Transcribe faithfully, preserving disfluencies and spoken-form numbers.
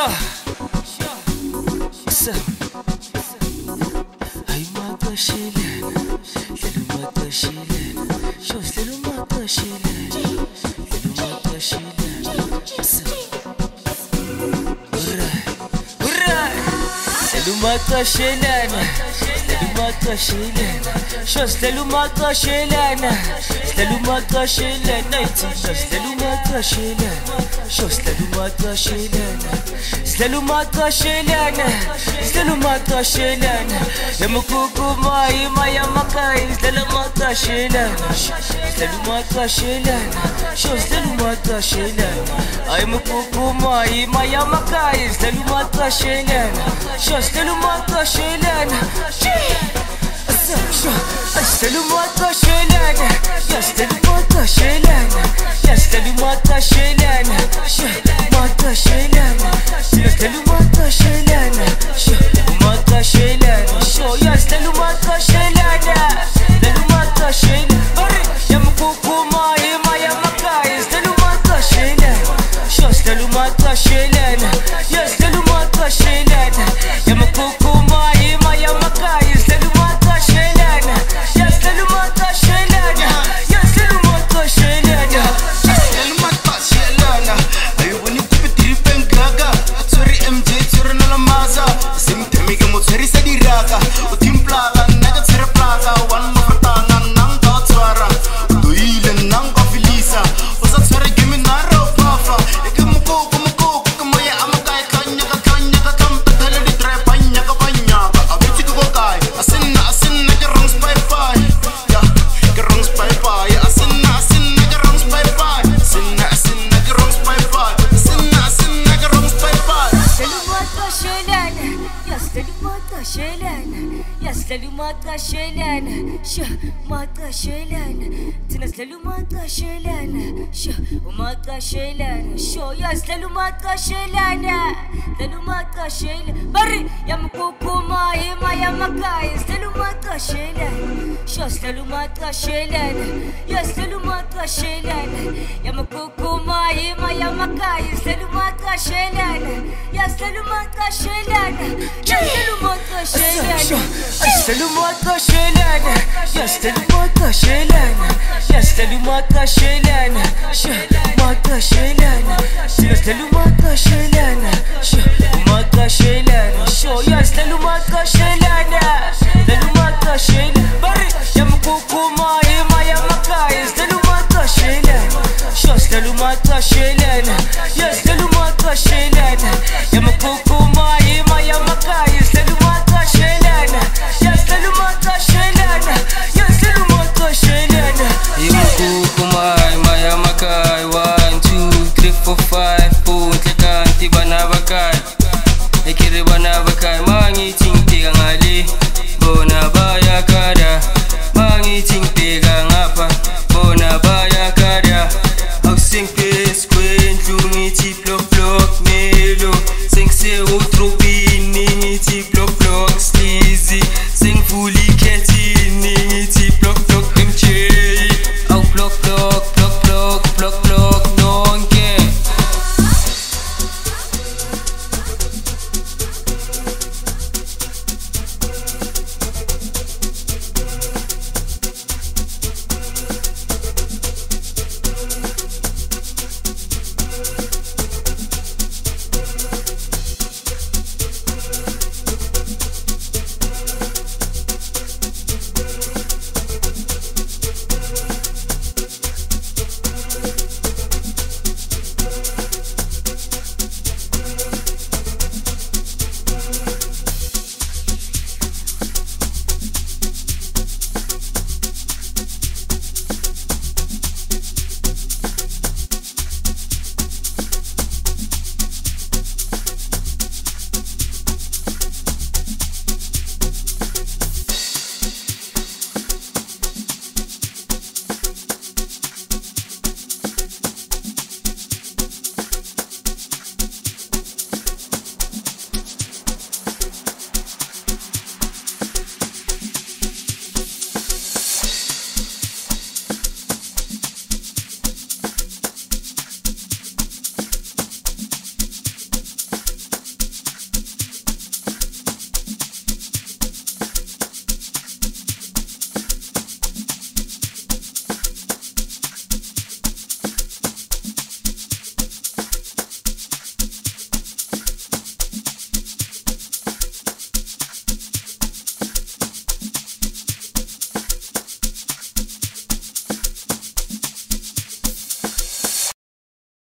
Sure. What's up? Ay mata Sheila, little mata Sheila. Shows little mata Sheila, little mata Sheila. What's up? Alright, alright. Little mata Sheila, little mata Sheila. Shows little mata Sheila, little mata Sheila. Nineteen shows little mata Sheila. Shows little mata Sheila. Little mata Sheila, little mata Sheila. Yamukukuma imaya makai, little mata Sheila. Little mata Sheila. Shows little mata Sheila. Yamukukuma imaya makai, little mata Sheila. Shows little mata Sheila. Little mata Sheila. Yes, little mata Sheila. Yes, little mata Sheila. Mata Sheila. Little mata Sheila. Mata Sheila. Show yes, little mata Sheila. Little mata Sheila. Hurry, yamukukuma imaya makai, little mata Sheila. Shows little mata Sheila. Yes, little mata Sheila. Yamukukuma imaya makai, little mata Sheila. Yes, little mata Sheila. Yes, little mata Sheila. Little mata Sheila. Ay wani kupitiri pengaga. Sorry M J tsura na la maza. Simte mega mo tsari sa diraga. Utim plaga naga tsara plaga. Wan mo fatana nang ka tsara. Duile nang ka filisa. Osa tsara gimi na ro pafa. Ike mo ko ko mo ko ko mo ya amakai kanya ka kanya ka kam tala di tre panya ka panya ka. Abiti ko kai. Asin na asin na ka rong spy spy. Ya ka rong spy spy. Asin na asin na ka rong spy spy. Asin na asin na ka rong spy spy. Asin na asin na ka rong spy spy. Little mata Sheila. Yes, little mata Sheila. Yes, little mata Sheila. Sure, mata Sheila. Tinas little mata Sheila. Sure, mata Sheila. Sure, yes, little mata Sheila. Little mata Sheila. Bari, yamukukuma imaya makai, little mata Sheila. Sure, little mata Sheila. Yes, little mata Sheila. Yamukukuma imaya makai, little mata Sheila. Yes, little mata Sheila. Yes, little mata Sheila. Little mata Sheila. Yes, little mata Sheila. Yes, little mata Sheila. Mata Sheila. Yes, little mata Sheila. Mata Sheila. Show yes, little mata Sheila. Little mata Sheila. Bari yamukukuma imaya makai, little mata Sheila. Shows little mata Sheila. Yes, little mata Sheila. Yamukukuma